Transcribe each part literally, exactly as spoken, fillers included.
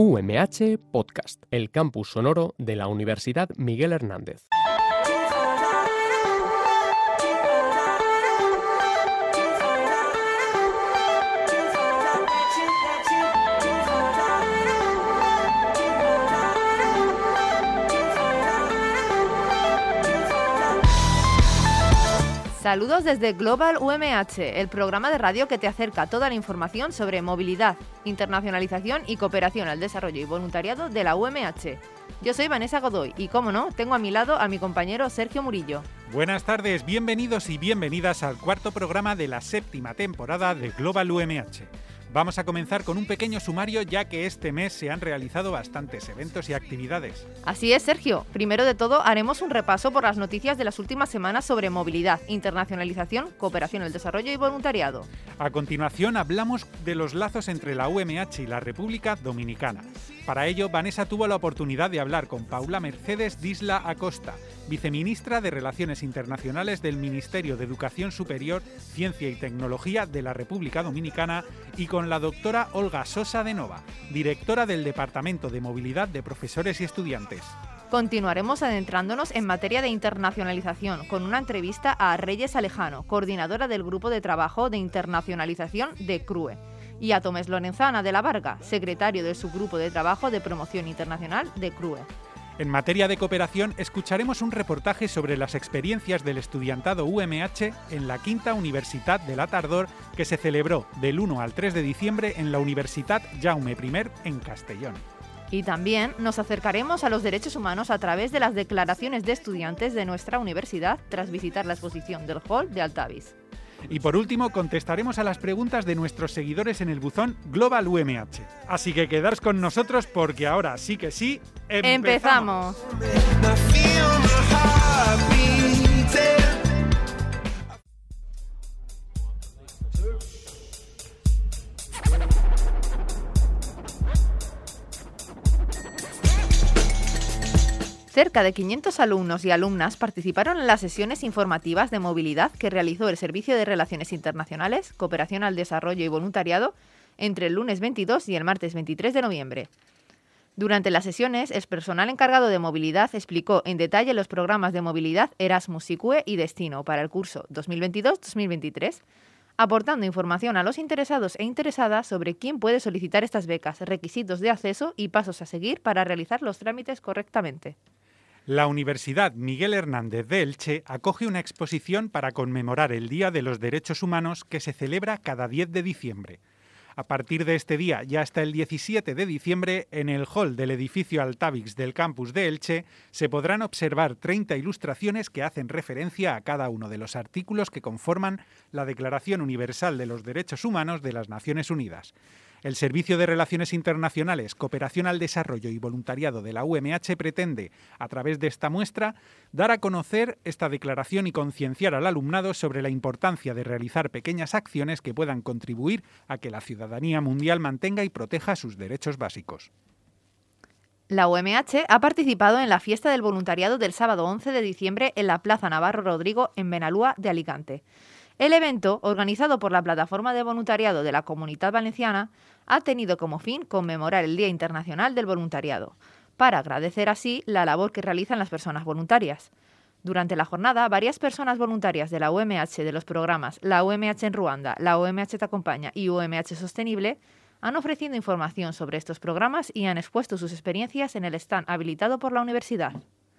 U M H Podcast, el campus sonoro de la Universidad Miguel Hernández. Saludos desde Global U M H, el programa de radio que te acerca toda la información sobre movilidad, internacionalización y cooperación al desarrollo y voluntariado de la U M H. Yo soy Vanessa Godoy y, como no, tengo a mi lado a mi compañero Sergio Murillo. Buenas tardes, bienvenidos y bienvenidas al cuarto programa de la séptima temporada de Global U M H. Vamos a comenzar con un pequeño sumario, ya que este mes se han realizado bastantes eventos y actividades. Así es, Sergio. Primero de todo, haremos un repaso por las noticias de las últimas semanas sobre movilidad, internacionalización, cooperación al desarrollo y voluntariado. A continuación, hablamos de los lazos entre la U M H y la República Dominicana. Para ello, Vanessa tuvo la oportunidad de hablar con Paula Mercedes Disla Acosta, viceministra de Relaciones Internacionales del Ministerio de Educación Superior, Ciencia y Tecnología de la República Dominicana, y con la doctora Olga Sosa de Nova, directora del Departamento de Movilidad de Profesores y Estudiantes. Continuaremos adentrándonos en materia de internacionalización con una entrevista a Reyes Alejano, coordinadora del Grupo de Trabajo de Internacionalización de C R U E, y a Tomás Lorenzana de la Varga, secretario del Subgrupo de Trabajo de Promoción Internacional de C R U E. En materia de cooperación, escucharemos un reportaje sobre las experiencias del estudiantado U M H en la Quinta Universitat de la Tardor, que se celebró del uno al tres de diciembre en la Universitat Jaume primer en Castellón. Y también nos acercaremos a los derechos humanos a través de las declaraciones de estudiantes de nuestra universidad tras visitar la exposición del Hall de Altavis. Y por último, contestaremos a las preguntas de nuestros seguidores en el buzón Global U M H. Así que quedaos con nosotros porque ahora sí que sí, ¡empezamos! ¡Empezamos! Cerca de quinientos alumnos y alumnas participaron en las sesiones informativas de movilidad que realizó el Servicio de Relaciones Internacionales, Cooperación al Desarrollo y Voluntariado entre el lunes veintidós y el martes veintitrés de noviembre. Durante las sesiones, el personal encargado de movilidad explicó en detalle los programas de movilidad Erasmus I C U E y Destino para el curso dos mil veintidós dos mil veintitrés, aportando información a los interesados e interesadas sobre quién puede solicitar estas becas, requisitos de acceso y pasos a seguir para realizar los trámites correctamente. La Universidad Miguel Hernández de Elche acoge una exposición para conmemorar el Día de los Derechos Humanos que se celebra cada diez de diciembre. A partir de este día y hasta el diecisiete de diciembre, en el hall del edificio Altavix del campus de Elche, se podrán observar treinta ilustraciones que hacen referencia a cada uno de los artículos que conforman la Declaración Universal de los Derechos Humanos de las Naciones Unidas. El Servicio de Relaciones Internacionales, Cooperación al Desarrollo y Voluntariado de la U M H pretende, a través de esta muestra, dar a conocer esta declaración y concienciar al alumnado sobre la importancia de realizar pequeñas acciones que puedan contribuir a que la ciudadanía mundial mantenga y proteja sus derechos básicos. La U M H ha participado en la fiesta del voluntariado del sábado once de diciembre en la Plaza Navarro Rodrigo en Benalúa de Alicante. El evento, organizado por la Plataforma de Voluntariado de la Comunitat Valenciana, ha tenido como fin conmemorar el Día Internacional del Voluntariado, para agradecer así la labor que realizan las personas voluntarias. Durante la jornada, varias personas voluntarias de la U M H de los programas La U M H en Ruanda, La U M H te acompaña y U M H Sostenible han ofrecido información sobre estos programas y han expuesto sus experiencias en el stand habilitado por la universidad.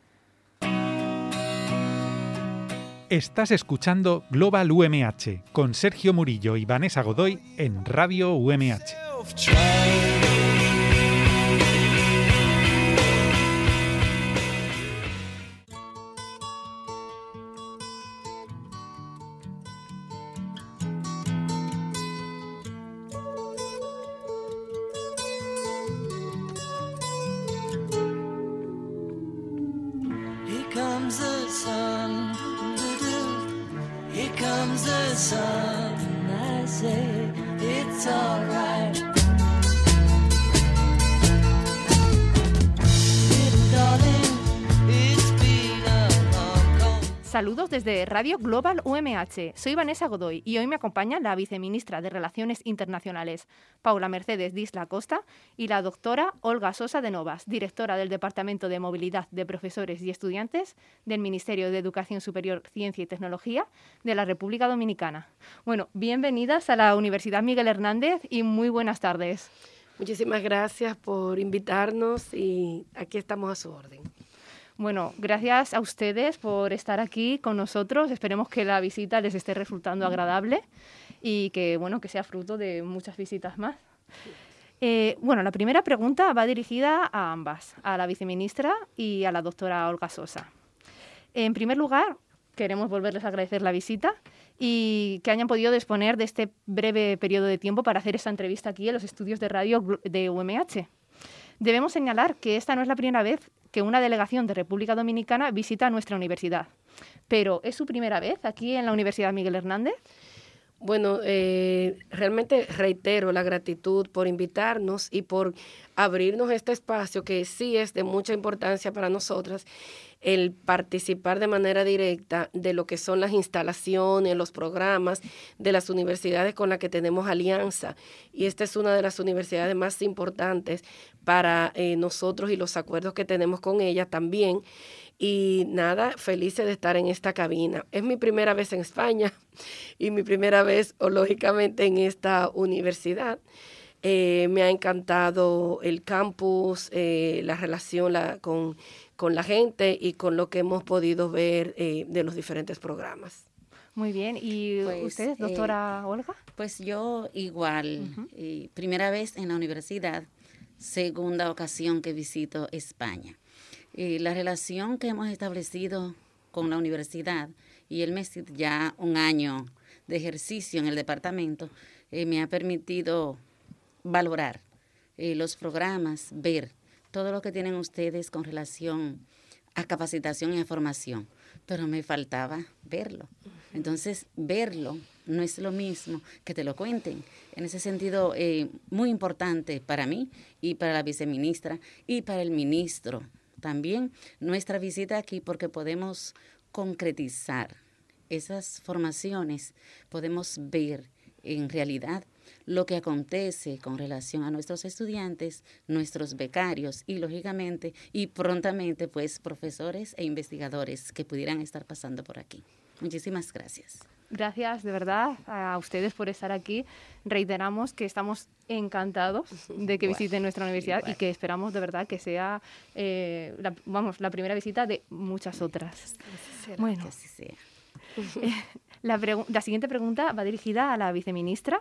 Estás escuchando Global U M H con Sergio Murillo y Vanessa Godoy en Radio U M H. Here comes the sun. Here comes the sun, I say it's alright. Little darling, it's been a long, long Saludos desde Radio Global U M H. Soy Vanessa Godoy y hoy me acompaña la viceministra de Relaciones Internacionales, Paula Mercedes D'Isla Costa, y la doctora Olga Sosa de Novas, directora del Departamento de Movilidad de Profesores y Estudiantes del Ministerio de Educación Superior, Ciencia y Tecnología de la República Dominicana. Bueno, bienvenidas a la Universidad Miguel Hernández y muy buenas tardes. Muchísimas gracias por invitarnos y aquí estamos a su orden. Bueno, gracias a ustedes por estar aquí con nosotros. Esperemos que la visita les esté resultando agradable y que, bueno, que sea fruto de muchas visitas más. Eh, bueno, la primera pregunta va dirigida a ambas, a la viceministra y a la doctora Olga Sosa. En primer lugar, queremos volverles a agradecer la visita y que hayan podido disponer de este breve periodo de tiempo para hacer esta entrevista aquí en los estudios de radio de U M H. Debemos señalar que esta no es la primera vez que una delegación de República Dominicana visita nuestra universidad. Pero, ¿es su primera vez aquí en la Universidad Miguel Hernández? Bueno, eh, realmente reitero la gratitud por invitarnos y por abrirnos este espacio que sí es de mucha importancia para nosotras, el participar de manera directa de lo que son las instalaciones, los programas de las universidades con las que tenemos alianza. Y esta es una de las universidades más importantes para eh, nosotros y los acuerdos que tenemos con ella también. Y nada, felices de estar en esta cabina. Es mi primera vez en España y mi primera vez, o, lógicamente, en esta universidad. Eh, me ha encantado el campus, eh, la relación la, con, con la gente y con lo que hemos podido ver eh, de los diferentes programas. Muy bien. ¿Y pues, usted, doctora eh, Olga? Pues yo igual, uh-huh. eh, primera vez en la universidad, segunda ocasión que visito España. Eh, la relación que hemos establecido con la universidad y el mes ya un año de ejercicio en el departamento eh, me ha permitido valorar eh, los programas, ver todo lo que tienen ustedes con relación a capacitación y a formación, pero me faltaba verlo. Entonces, verlo no es lo mismo que te lo cuenten. En ese sentido, eh, muy importante para mí y para la viceministra y para el ministro también nuestra visita aquí, porque podemos concretizar esas formaciones, podemos ver en realidad lo que acontece con relación a nuestros estudiantes, nuestros becarios y, lógicamente, y prontamente, pues, profesores e investigadores que pudieran estar pasando por aquí. Muchísimas gracias. Gracias, de verdad, a ustedes por estar aquí. Reiteramos que estamos encantados de que visiten nuestra universidad igual. Y que esperamos, de verdad, que sea eh, la, vamos, la primera visita de muchas otras. Será bueno, que así sea. Eh, la, pregu- la siguiente pregunta va dirigida a la viceministra.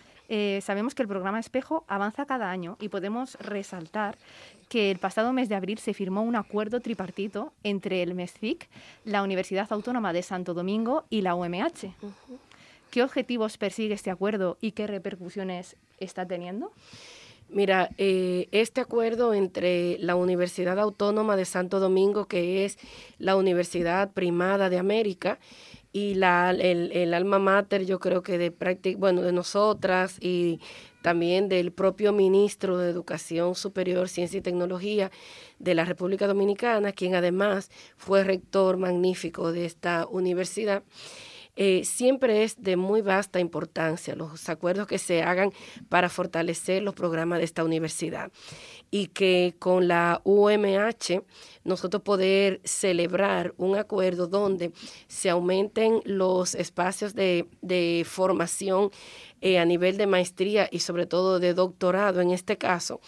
Eh, sabemos que el programa Espejo avanza cada año y podemos resaltar que el pasado mes de abril se firmó un acuerdo tripartito entre el MESFIC, la Universidad Autónoma de Santo Domingo y la U M H. Uh-huh. ¿Qué objetivos persigue este acuerdo y qué repercusiones está teniendo? Mira, eh, este acuerdo entre la Universidad Autónoma de Santo Domingo, que es la universidad primada de América, y la, el, el alma mater, yo creo que de práctica, bueno, de nosotras y también del propio ministro de Educación Superior, Ciencia y Tecnología de la República Dominicana, quien además fue rector magnífico de esta universidad. Eh, siempre es de muy vasta importancia los acuerdos que se hagan para fortalecer los programas de esta universidad y que con la U M H nosotros poder celebrar un acuerdo donde se aumenten los espacios de, de formación eh, a nivel de maestría y sobre todo de doctorado en este caso.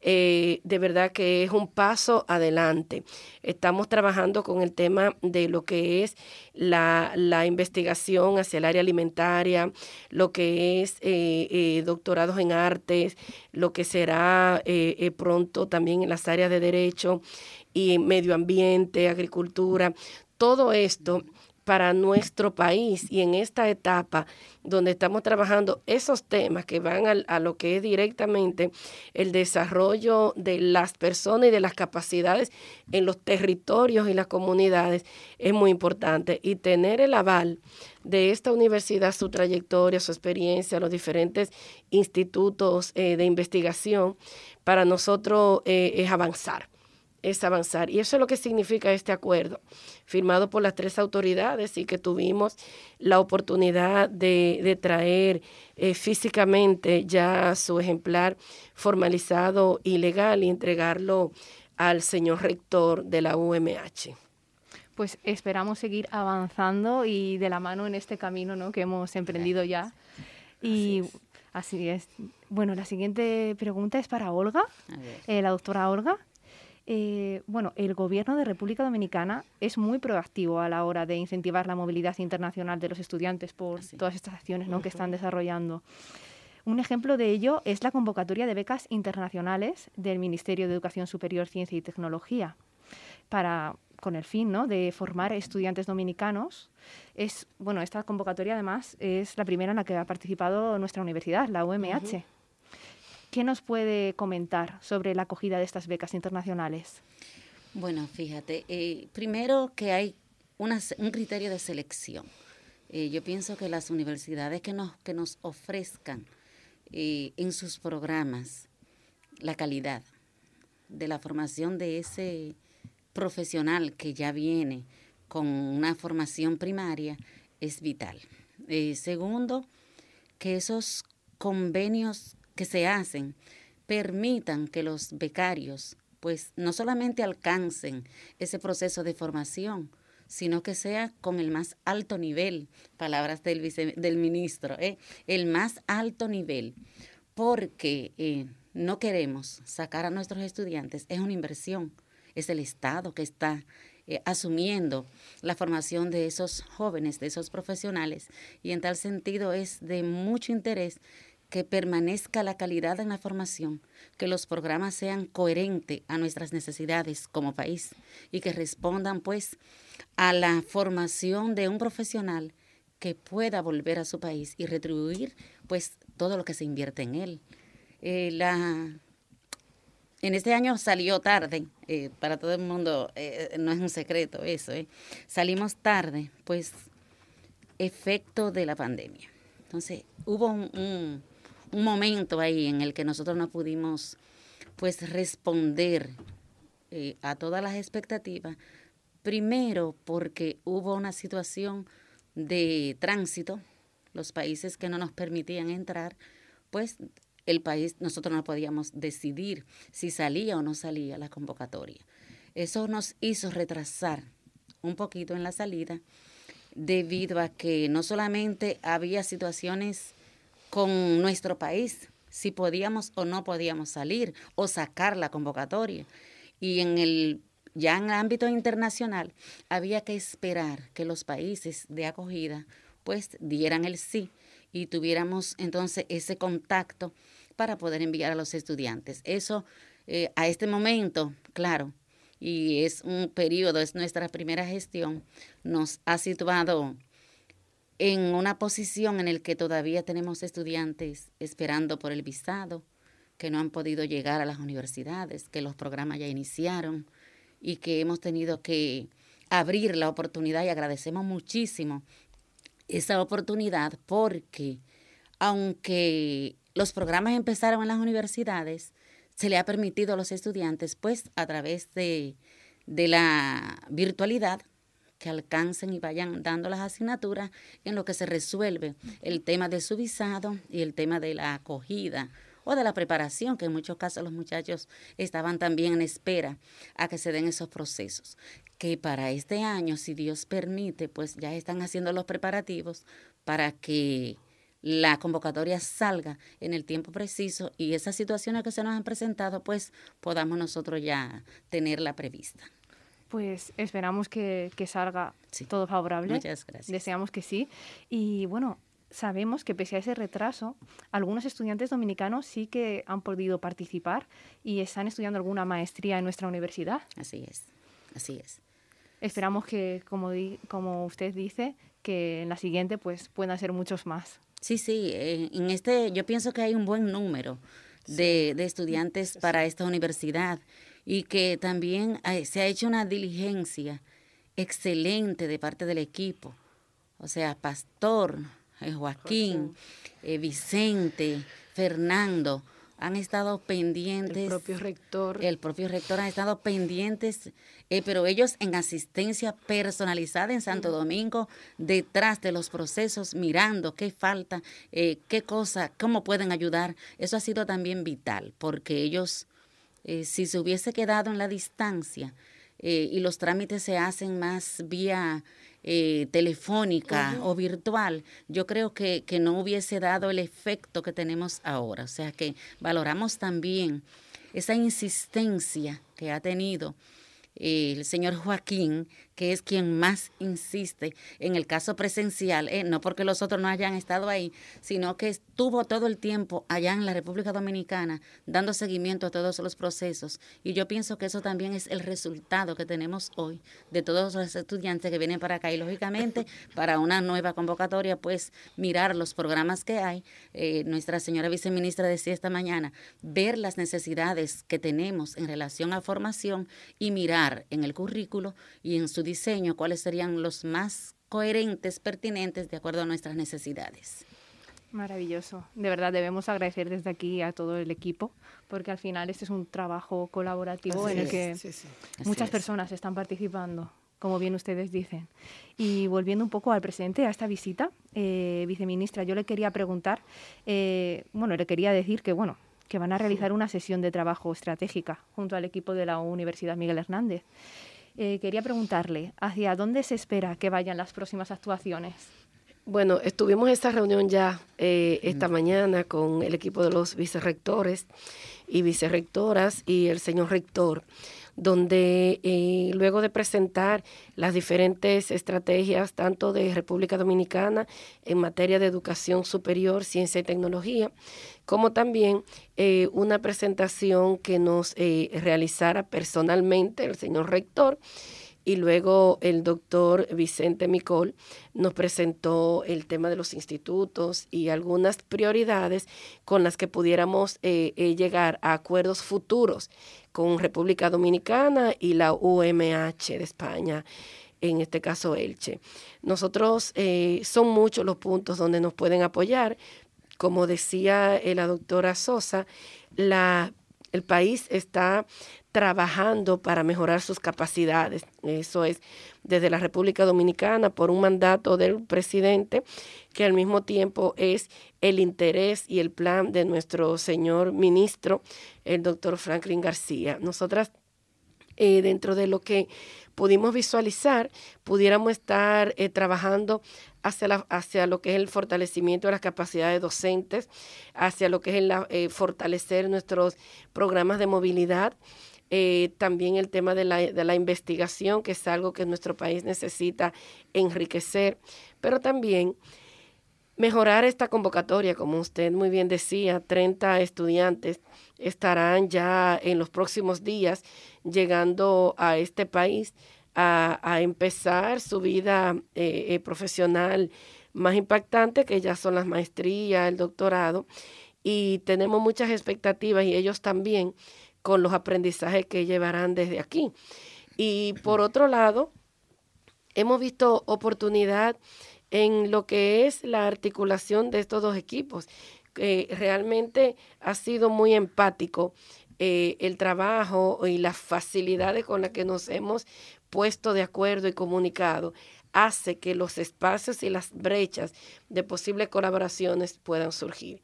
Eh, de verdad que es un paso adelante. Estamos trabajando con el tema de lo que es la, la investigación hacia el área alimentaria, lo que es eh, eh, doctorados en artes, lo que será eh, eh, pronto también en las áreas de derecho y medio ambiente, agricultura. Todo esto para nuestro país y en esta etapa donde estamos trabajando esos temas que van a, a lo que es directamente el desarrollo de las personas y de las capacidades en los territorios y las comunidades es muy importante. Y tener el aval de esta universidad, su trayectoria, su experiencia, los diferentes institutos eh, de investigación, para nosotros eh, es avanzar. es avanzar. Y eso es lo que significa este acuerdo, firmado por las tres autoridades y que tuvimos la oportunidad de, de traer eh, físicamente ya su ejemplar formalizado y legal y entregarlo al señor rector de la U M H. Pues esperamos seguir avanzando y de la mano en este camino, ¿no?, que hemos emprendido ya. Y así es. Así es. Bueno, la siguiente pregunta es para Olga, eh, la doctora Olga. Eh, bueno, el gobierno de República Dominicana es muy proactivo a la hora de incentivar la movilidad internacional de los estudiantes por sí. todas estas acciones, ¿no?, que están desarrollando. Un ejemplo de ello es la convocatoria de becas internacionales del Ministerio de Educación Superior, Ciencia y Tecnología para, con el fin, ¿no?, de formar estudiantes dominicanos. Es, bueno, esta convocatoria además es la primera en la que ha participado nuestra universidad, la U M H. Uh-huh. ¿Qué nos puede comentar sobre la acogida de estas becas internacionales? Bueno, fíjate, eh, primero que hay una, un criterio de selección. Eh, yo pienso que las universidades que nos, que nos ofrezcan eh, en sus programas la calidad de la formación de ese profesional que ya viene con una formación primaria es vital. Eh, segundo, que esos convenios que se hacen permitan que los becarios pues no solamente alcancen ese proceso de formación, sino que sea con el más alto nivel, palabras del, vice, del ministro, ¿eh? el más alto nivel, porque eh, no queremos sacar a nuestros estudiantes, es una inversión, es el Estado que está eh, asumiendo la formación de esos jóvenes, de esos profesionales, y en tal sentido es de mucho interés que permanezca la calidad en la formación, que los programas sean coherentes a nuestras necesidades como país y que respondan pues a la formación de un profesional que pueda volver a su país y retribuir pues todo lo que se invierte en él. Eh, la, en este año salió tarde, eh, para todo el mundo eh, no es un secreto eso, eh. salimos tarde, pues efecto de la pandemia. Entonces hubo un, un un momento ahí en el que nosotros no pudimos pues responder eh, a todas las expectativas, primero porque hubo una situación de tránsito, los países que no nos permitían entrar, pues el país, nosotros no podíamos decidir si salía o no salía la convocatoria. Eso nos hizo retrasar un poquito en la salida, debido a que no solamente había situaciones con nuestro país, si podíamos o no podíamos salir o sacar la convocatoria. Y en el, ya en el ámbito internacional había que esperar que los países de acogida pues dieran el sí y tuviéramos entonces ese contacto para poder enviar a los estudiantes. Eso eh, a este momento, claro, y es un periodo, es nuestra primera gestión, nos ha situado en una posición en la que todavía tenemos estudiantes esperando por el visado, que no han podido llegar a las universidades, que los programas ya iniciaron y que hemos tenido que abrir la oportunidad y agradecemos muchísimo esa oportunidad porque aunque los programas empezaron en las universidades, se le ha permitido a los estudiantes, pues a través de, de la virtualidad, que alcancen y vayan dando las asignaturas en lo que se resuelve el tema de su visado y el tema de la acogida o de la preparación, que en muchos casos los muchachos estaban también en espera a que se den esos procesos. Que para este año, si Dios permite, pues ya están haciendo los preparativos para que la convocatoria salga en el tiempo preciso y esas situaciones que se nos han presentado, pues podamos nosotros ya tenerla prevista. Pues esperamos que, que salga sí. todo favorable. Muchas gracias. Deseamos que sí. Y bueno, sabemos que pese a ese retraso, algunos estudiantes dominicanos sí que han podido participar y están estudiando alguna maestría en nuestra universidad. Así es, así es. Esperamos que, como, di, como usted dice, que en la siguiente pues puedan ser muchos más. Sí, sí. En este yo pienso que hay un buen número de, de estudiantes sí. para esta universidad. Y que también se ha hecho una diligencia excelente de parte del equipo. O sea, Pastor, eh, Joaquín, eh, Vicente, Fernando, han estado pendientes. El propio rector. El propio rector ha estado pendientes, eh, pero ellos en asistencia personalizada en Santo Domingo, detrás de los procesos, mirando qué falta, eh, qué cosa, cómo pueden ayudar. Eso ha sido también vital, porque ellos, eh, si se hubiese quedado en la distancia eh, y los trámites se hacen más vía Eh, telefónica uh-huh. o virtual, yo creo que, que no hubiese dado el efecto que tenemos ahora. O sea que valoramos también esa insistencia que ha tenido eh, el señor Joaquín, que es quien más insiste en el caso presencial, eh, no porque los otros no hayan estado ahí, sino que estuvo todo el tiempo allá en la República Dominicana dando seguimiento a todos los procesos. Y yo pienso que eso también es el resultado que tenemos hoy de todos los estudiantes que vienen para acá. Y lógicamente, para una nueva convocatoria, pues mirar los programas que hay. Eh, nuestra señora viceministra decía esta mañana, ver las necesidades que tenemos en relación a formación y mirar en el currículo y en su diseño cuáles serían los más coherentes, pertinentes, de acuerdo a nuestras necesidades. Maravilloso. De verdad, debemos agradecer desde aquí a todo el equipo, porque al final este es un trabajo colaborativo Así en el es. que sí, sí. muchas personas están participando, como bien ustedes dicen. Y volviendo un poco al presente, a esta visita, eh, viceministra, yo le quería preguntar, eh, bueno, le quería decir que, bueno, que van a realizar una sesión de trabajo estratégica junto al equipo de la Universidad Miguel Hernández. Eh, quería preguntarle, ¿hacia dónde se espera que vayan las próximas actuaciones? Bueno, estuvimos en esta reunión ya eh, esta mm. mañana con el equipo de los vicerrectores y vicerrectoras y el señor rector, donde eh, luego de presentar las diferentes estrategias tanto de República Dominicana en materia de educación superior, ciencia y tecnología, como también eh, una presentación que nos eh, realizara personalmente el señor rector, y luego el doctor Vicente Micol nos presentó el tema de los institutos y algunas prioridades con las que pudiéramos eh, eh, llegar a acuerdos futuros con República Dominicana y la U M H de España, en este caso Elche. Nosotros, eh, son muchos los puntos donde nos pueden apoyar. Como decía eh, la doctora Sosa, la, el país está trabajando para mejorar sus capacidades. Eso es desde la República Dominicana por un mandato del presidente, que al mismo tiempo es el interés y el plan de nuestro señor ministro, el doctor Franklin García. Nosotras, eh, dentro de lo que pudimos visualizar, pudiéramos estar eh, trabajando hacia, la, hacia lo que es el fortalecimiento de las capacidades docentes, hacia lo que es el eh, fortalecer nuestros programas de movilidad, Eh, también el tema de la, de la investigación, que es algo que nuestro país necesita enriquecer, pero también mejorar esta convocatoria, como usted muy bien decía, treinta estudiantes estarán ya en los próximos días llegando a este país a, a empezar su vida eh, eh, profesional más impactante, que ya son las maestrías, el doctorado, y tenemos muchas expectativas y ellos también, con los aprendizajes que llevarán desde aquí. Y por otro lado, hemos visto oportunidad en lo que es la articulación de estos dos equipos. Eh, realmente ha sido muy empático eh, el trabajo y las facilidades con las que nos hemos puesto de acuerdo y comunicado, hace que los espacios y las brechas de posibles colaboraciones puedan surgir.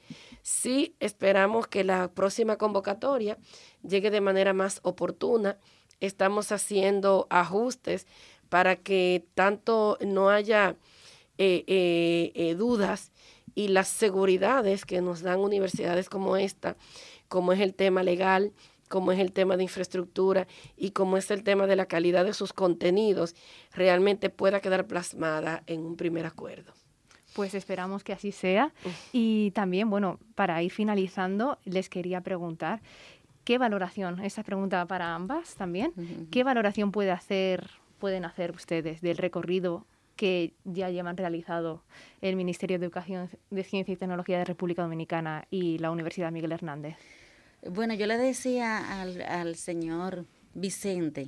Sí esperamos que la próxima convocatoria llegue de manera más oportuna. Estamos haciendo ajustes para que tanto no haya eh, eh, eh, dudas y las seguridades que nos dan universidades como esta, como es el tema legal, como es el tema de infraestructura y como es el tema de la calidad de sus contenidos, realmente pueda quedar plasmada en un primer acuerdo. Pues esperamos que así sea. Y también, bueno, para ir finalizando, les quería preguntar, ¿qué valoración, esta pregunta para ambas también, uh-huh. qué valoración puede hacer, pueden hacer ustedes del recorrido que ya llevan realizado el Ministerio de Educación, de Ciencia y Tecnología de República Dominicana y la Universidad Miguel Hernández? Bueno, yo le decía al, al señor Vicente,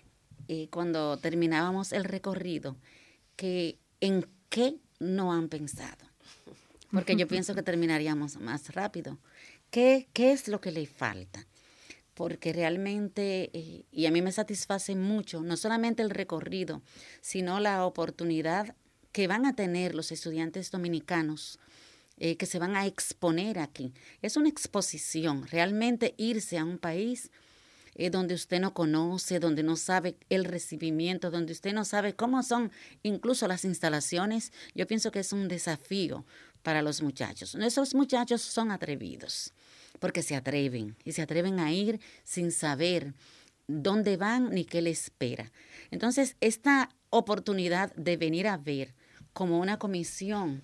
eh, cuando terminábamos el recorrido, que en qué no han pensado. porque yo pienso que terminaríamos más rápido. ¿Qué, qué es lo que le falta? Porque realmente, eh, y a mí me satisface mucho, no solamente el recorrido, sino la oportunidad que van a tener los estudiantes dominicanos, eh, que se van a exponer aquí. Es una exposición, realmente irse a un país eh, donde usted no conoce, donde no sabe el recibimiento, donde usted no sabe cómo son incluso las instalaciones. Yo pienso que es un desafío para los muchachos. Nuestros muchachos son atrevidos, porque se atreven, y se atreven a ir sin saber dónde van ni qué les espera. Entonces, esta oportunidad de venir a ver como una comisión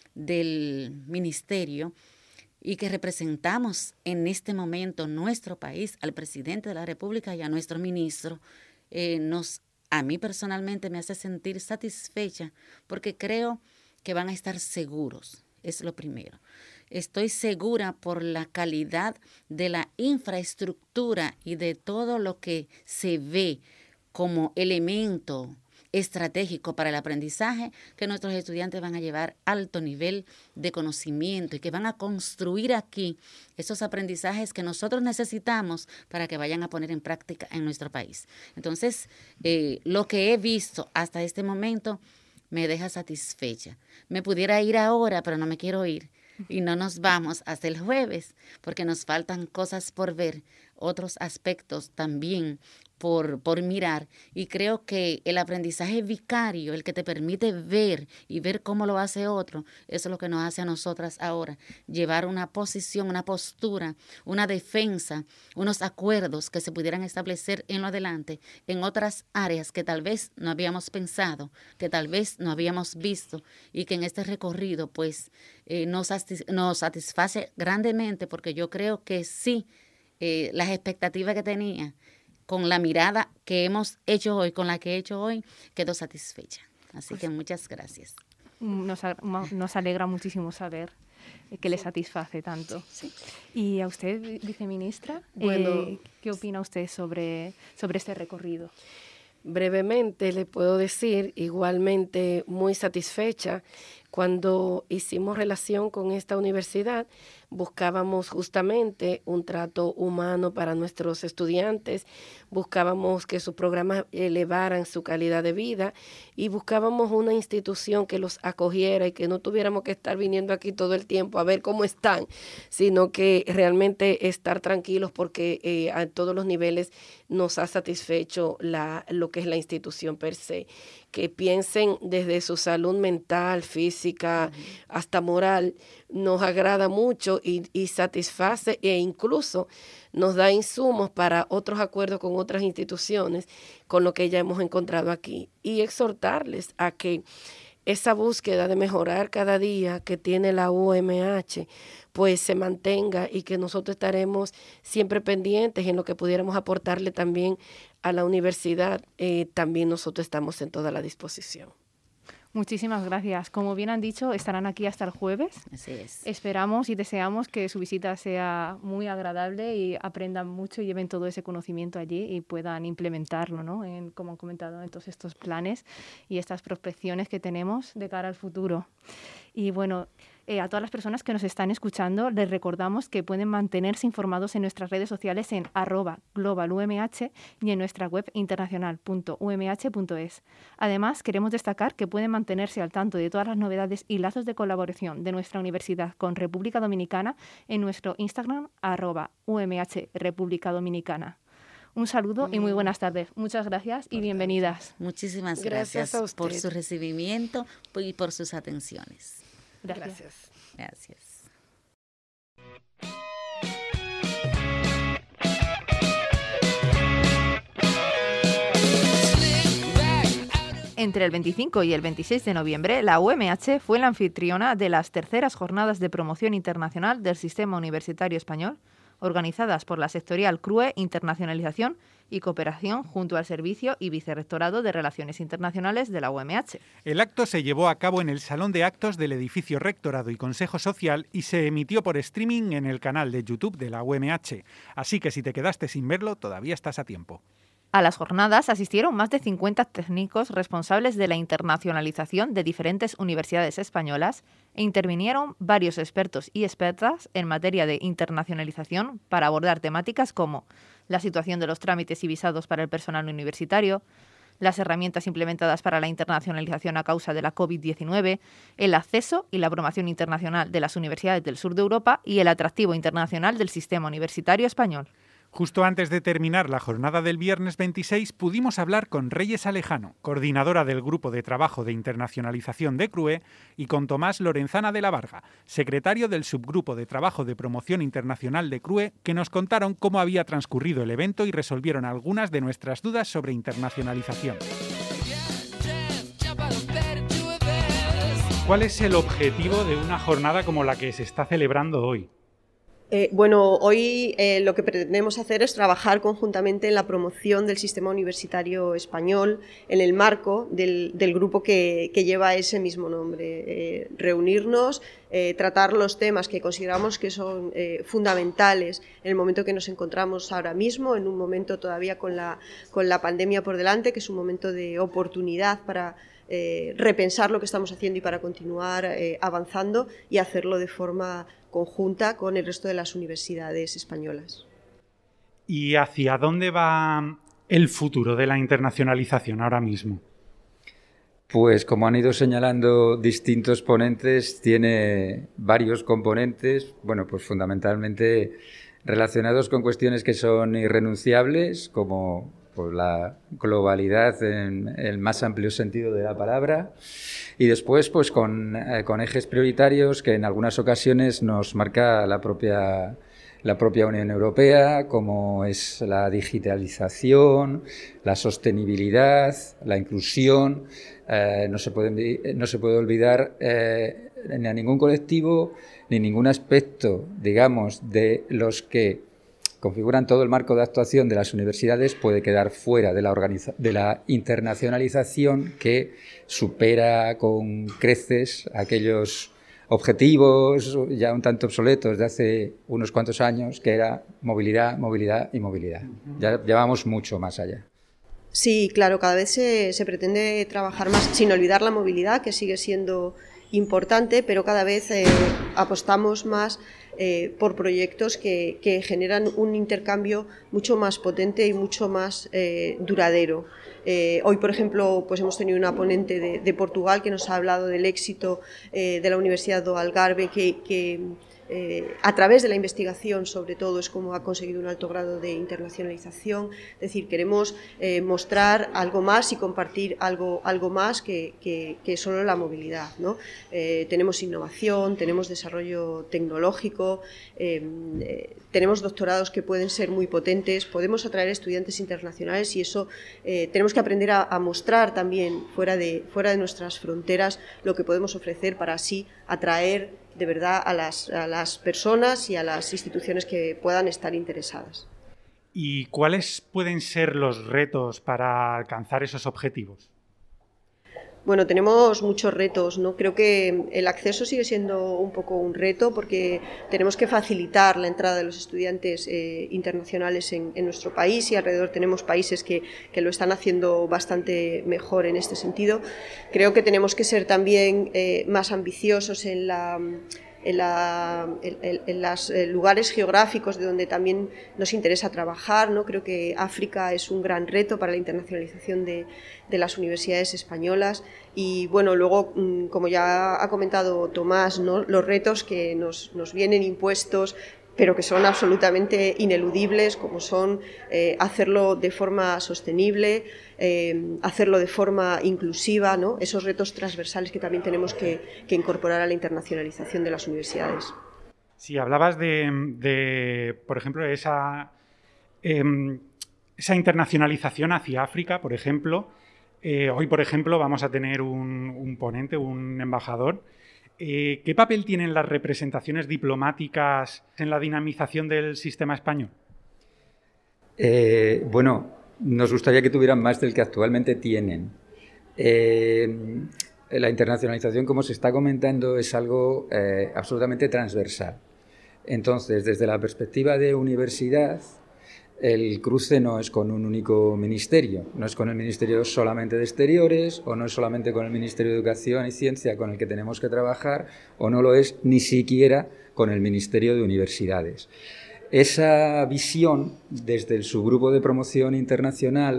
del ministerio y que representamos en este momento nuestro país, al presidente de la República y a nuestro ministro, eh, nos, a mí personalmente me hace sentir satisfecha porque creo que van a estar seguros, es lo primero. Estoy segura por la calidad de la infraestructura y de todo lo que se ve como elemento estratégico para el aprendizaje, que nuestros estudiantes van a llevar alto nivel de conocimiento y que van a construir aquí esos aprendizajes que nosotros necesitamos para que vayan a poner en práctica en nuestro país. Entonces, eh, lo que he visto hasta este momento me deja satisfecha. Me pudiera ir ahora, pero no me quiero ir. Y no nos vamos hasta el jueves, porque nos faltan cosas por ver, otros aspectos también por, por mirar. Y creo que el aprendizaje vicario, el que te permite ver y ver cómo lo hace otro, eso es lo que nos hace a nosotras ahora, llevar una posición, una postura, una defensa, unos acuerdos que se pudieran establecer en lo adelante en otras áreas que tal vez no habíamos pensado, que tal vez no habíamos visto y que en este recorrido pues eh, nos, nos satisface grandemente, porque yo creo que sí, eh, las expectativas que tenía con la mirada que hemos hecho hoy, con la que he hecho hoy, quedo satisfecha. Así pues, que muchas gracias. Nos, nos alegra muchísimo saber que le satisface tanto. Sí. Y a usted, viceministra, bueno, eh, ¿qué opina usted sobre, sobre este recorrido? Brevemente le puedo decir, igualmente muy satisfecha. Cuando hicimos relación con esta universidad, buscábamos justamente un trato humano para nuestros estudiantes, buscábamos que sus programas elevaran su calidad de vida y buscábamos una institución que los acogiera y que no tuviéramos que estar viniendo aquí todo el tiempo a ver cómo están, sino que realmente estar tranquilos porque eh, a todos los niveles nos ha satisfecho la, lo que es la institución per se. Que piensen desde su salud mental, física, uh-huh. hasta moral, nos agrada mucho y, y satisface e incluso nos da insumos para otros acuerdos con otras instituciones, con lo que ya hemos encontrado aquí. Y exhortarles a que esa búsqueda de mejorar cada día que tiene la U M H, pues se mantenga y que nosotros estaremos siempre pendientes en lo que pudiéramos aportarle también a la universidad. Eh, también nosotros estamos en toda la disposición. Muchísimas gracias. Como bien han dicho, estarán aquí hasta el jueves. Así es. Esperamos y deseamos que su visita sea muy agradable y aprendan mucho y lleven todo ese conocimiento allí y puedan implementarlo, ¿no? En, como han comentado, en todos estos planes y estas prospecciones que tenemos de cara al futuro. Y bueno, eh, a todas las personas que nos están escuchando, les recordamos que pueden mantenerse informados en nuestras redes sociales en arroba globalumh y en nuestra web internacional punto u m h punto es. Además, queremos destacar que pueden mantenerse al tanto de todas las novedades y lazos de colaboración de nuestra universidad con República Dominicana en nuestro Instagram, arroba umh República Dominicana. Un saludo y muy buenas tardes. Muchas gracias y bienvenidas. Muchísimas gracias, gracias por su recibimiento y por sus atenciones. Gracias. Gracias. Entre el veinticinco y el veintiséis de noviembre, la U M H fue la anfitriona de las terceras jornadas de promoción internacional del Sistema Universitario Español, organizadas por la sectorial C R U E Internacionalización y Cooperación junto al Servicio y Vicerrectorado de Relaciones Internacionales de la U M H. El acto se llevó a cabo en el Salón de Actos del edificio Rectorado y Consejo Social y se emitió por streaming en el canal de YouTube de la U M H. Así que si te quedaste sin verlo, todavía estás a tiempo. A las jornadas asistieron más de cincuenta técnicos responsables de la internacionalización de diferentes universidades españolas e intervinieron varios expertos y expertas en materia de internacionalización para abordar temáticas como la situación de los trámites y visados para el personal universitario, las herramientas implementadas para la internacionalización a causa de la COVID diecinueve, el acceso y la promoción internacional de las universidades del sur de Europa y el atractivo internacional del sistema universitario español. Justo antes de terminar la jornada del viernes veintiséis, pudimos hablar con Reyes Alejano, coordinadora del Grupo de Trabajo de Internacionalización de C R U E, y con Tomás Lorenzana de la Varga, secretario del Subgrupo de Trabajo de Promoción Internacional de C R U E, que nos contaron cómo había transcurrido el evento y resolvieron algunas de nuestras dudas sobre internacionalización. ¿Cuál es el objetivo de una jornada como la que se está celebrando hoy? Eh, bueno, hoy eh, lo que pretendemos hacer es trabajar conjuntamente en la promoción del sistema universitario español en el marco del, del grupo que, que lleva ese mismo nombre. Eh, reunirnos, eh, tratar los temas que consideramos que son eh, fundamentales en el momento que nos encontramos ahora mismo, en un momento todavía con la, con la pandemia por delante, que es un momento de oportunidad para eh, repensar lo que estamos haciendo y para continuar eh, avanzando y hacerlo de forma conjunta con el resto de las universidades españolas. ¿Y hacia dónde va el futuro de la internacionalización ahora mismo? Pues como han ido señalando distintos ponentes, tiene varios componentes, bueno, pues fundamentalmente relacionados con cuestiones que son irrenunciables, como pues, la globalidad en el más amplio sentido de la palabra, y después pues con, eh, con ejes prioritarios que en algunas ocasiones nos marca la propia, la propia Unión Europea, como es la digitalización, la sostenibilidad, la inclusión. Eh, no se puede, no se puede olvidar eh, ni a ningún colectivo ni ningún aspecto, digamos, de los que configuran todo el marco de actuación de las universidades puede quedar fuera de la, organiza- de la internacionalización que supera con creces aquellos objetivos ya un tanto obsoletos de hace unos cuantos años, que era movilidad, movilidad y movilidad. Ya, ya vamos mucho más allá. Sí, claro, cada vez se, se pretende trabajar más, sin olvidar la movilidad, que sigue siendo importante, pero cada vez eh, apostamos más eh, por proyectos que, que generan un intercambio mucho más potente y mucho más eh, duradero. Eh, hoy, por ejemplo, pues hemos tenido una ponente de, de Portugal que nos ha hablado del éxito eh, de la Universidad do Algarve, que, que eh, a través de la investigación, sobre todo, es como ha conseguido un alto grado de internacionalización. Es decir, queremos eh, mostrar algo más y compartir algo, algo más que, que, que solo la movilidad, ¿no? Eh, tenemos innovación, tenemos desarrollo tecnológico, eh, eh, tenemos doctorados que pueden ser muy potentes, podemos atraer estudiantes internacionales y eso eh, tenemos que aprender a, a mostrar también fuera de, fuera de nuestras fronteras lo que podemos ofrecer para así atraer de verdad a las, a las personas y a las instituciones que puedan estar interesadas. ¿Y cuáles pueden ser los retos para alcanzar esos objetivos? Bueno, tenemos muchos retos, ¿no? Creo que el acceso sigue siendo un poco un reto porque tenemos que facilitar la entrada de los estudiantes eh, internacionales en, en nuestro país y alrededor tenemos países que, que lo están haciendo bastante mejor en este sentido. Creo que tenemos que ser también eh, más ambiciosos en la... en, la, en, en los lugares geográficos de donde también nos interesa trabajar, ¿no? Creo que África es un gran reto para la internacionalización de, de las universidades españolas y bueno, luego, como ya ha comentado Tomás, ¿no? Los retos que nos, nos vienen impuestos pero que son absolutamente ineludibles, como son eh, hacerlo de forma sostenible, eh, hacerlo de forma inclusiva, ¿no? Esos retos transversales que también tenemos que, que incorporar a la internacionalización de las universidades. Sí, hablabas de, de por ejemplo, esa, eh, esa internacionalización hacia África, por ejemplo. Eh, hoy, por ejemplo, vamos a tener un, un ponente, un embajador. Eh, ¿Qué papel tienen las representaciones diplomáticas en la dinamización del sistema español? Eh, bueno, nos gustaría que tuvieran más del que actualmente tienen. Eh, la internacionalización, como se está comentando, es algo eh, absolutamente transversal. Entonces, desde la perspectiva de universidad, el cruce no es con un único ministerio, no es con el Ministerio solamente de Exteriores, o no es solamente con el Ministerio de Educación y Ciencia con el que tenemos que trabajar, o no lo es ni siquiera con el Ministerio de Universidades. Esa visión desde el subgrupo de promoción internacional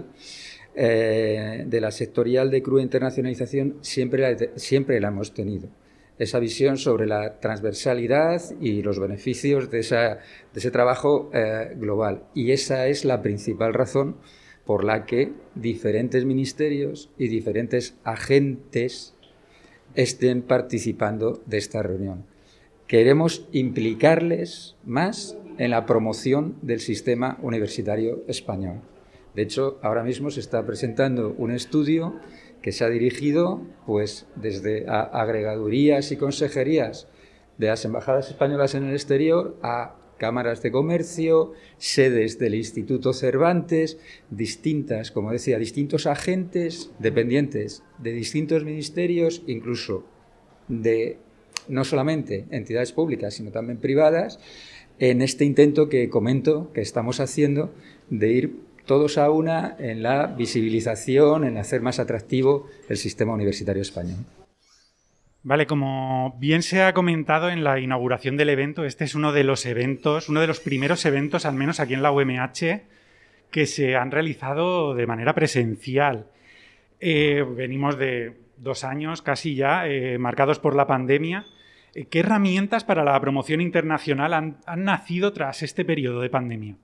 eh, de la sectorial de C R U E Internacionalización siempre la, siempre la hemos tenido. Esa visión sobre la transversalidad y los beneficios de, esa, de ese trabajo eh, global. Y esa es la principal razón por la que diferentes ministerios y diferentes agentes estén participando de esta reunión. Queremos implicarles más en la promoción del sistema universitario español. De hecho, ahora mismo se está presentando un estudio que se ha dirigido pues, desde a agregadurías y consejerías de las embajadas españolas en el exterior a cámaras de comercio, sedes del Instituto Cervantes, distintas, como decía, distintos agentes dependientes de distintos ministerios, incluso de no solamente entidades públicas, sino también privadas, en este intento que comento que estamos haciendo de ir todos a una en la visibilización, en hacer más atractivo el sistema universitario español. Vale, como bien se ha comentado en la inauguración del evento, este es uno de los eventos, uno de los primeros eventos, al menos aquí en la U M H, que se han realizado de manera presencial. Eh, venimos de dos años casi ya, eh, marcados por la pandemia. ¿Qué herramientas para la promoción internacional han, han nacido tras este periodo de pandemia?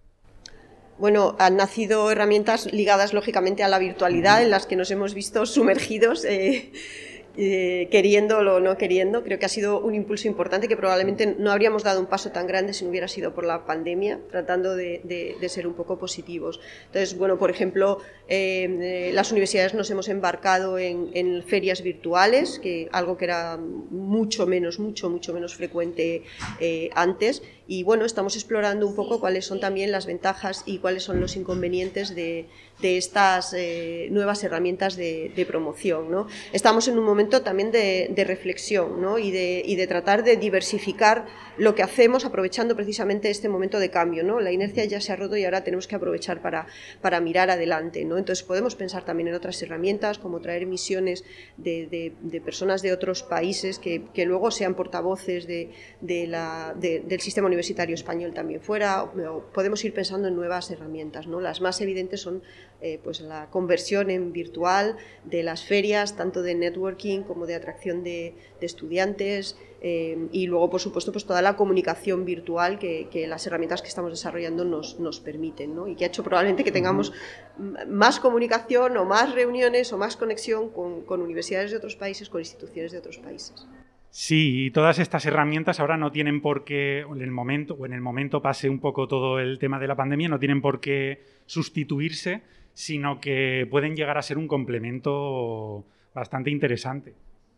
Bueno, han nacido herramientas ligadas lógicamente a la virtualidad en las que nos hemos visto sumergidos, eh, eh, queriéndolo o no queriendo. Creo que ha sido un impulso importante que probablemente no habríamos dado un paso tan grande si no hubiera sido por la pandemia, tratando de, de, de ser un poco positivos. Entonces, bueno, por ejemplo, eh, eh, las universidades nos hemos embarcado en, en ferias virtuales, que algo que era mucho menos, mucho, mucho menos frecuente eh, antes. Y bueno, estamos explorando un poco cuáles son también las ventajas y cuáles son los inconvenientes de, de estas eh, nuevas herramientas de, de promoción, ¿no? Estamos en un momento también de, de reflexión, ¿no? y, de, y de tratar de diversificar lo que hacemos aprovechando precisamente este momento de cambio, ¿no? La inercia ya se ha roto y ahora tenemos que aprovechar para, para mirar adelante, ¿no? Entonces podemos pensar también en otras herramientas como traer misiones de, de, de personas de otros países que, que luego sean portavoces de, de la, de, del sistema universitario español también fuera. O podemos ir pensando en nuevas herramientas, ¿no? Las más evidentes son eh, pues la conversión en virtual de las ferias, tanto de networking como de atracción de, de estudiantes, eh, y luego, por supuesto, pues toda la comunicación virtual que, que las herramientas que estamos desarrollando nos, nos permiten, ¿no? Y que ha hecho probablemente que tengamos más comunicación o más reuniones o más conexión con, con universidades de otros países, con instituciones de otros países. Sí, y todas estas herramientas ahora no tienen por qué, en el momento, o en el momento pase un poco todo el tema de la pandemia, no tienen por qué sustituirse, sino que pueden llegar a ser un complemento bastante interesante.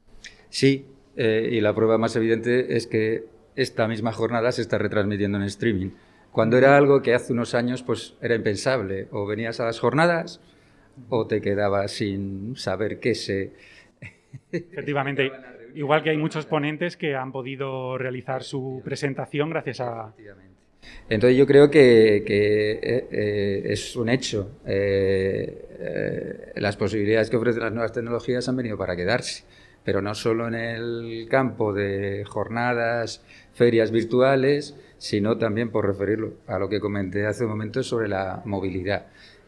Sí, eh, y la prueba más evidente es que esta misma jornada se está retransmitiendo en streaming. Cuando era algo que hace unos años pues era impensable, o venías a las jornadas o te quedabas sin saber qué se... Efectivamente. Igual que hay muchos ponentes que han podido realizar su presentación gracias a... Entonces yo creo que, que eh, eh, es un hecho. Eh, eh, las posibilidades que ofrecen las nuevas tecnologías han venido para quedarse, pero no solo en el campo de jornadas, ferias virtuales, sino también, por referirlo a lo que comenté hace un momento sobre la movilidad.